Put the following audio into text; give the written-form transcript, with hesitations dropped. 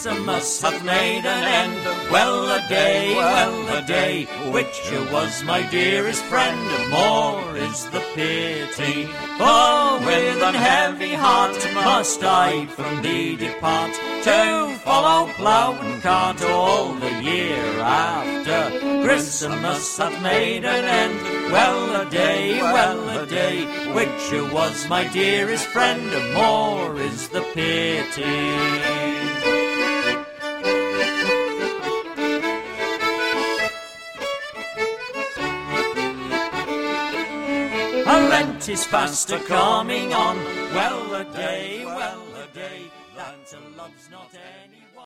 Christmas hath made an end. Well a day, which was my dearest friend, more is the pity. For with an heavy heart must I from thee depart, to follow plough and cart all the year after. Christmas hath made an end. Well a day, which was my dearest friend, more is the pity. Lent is fast a coming on. Well a day, Santa loves not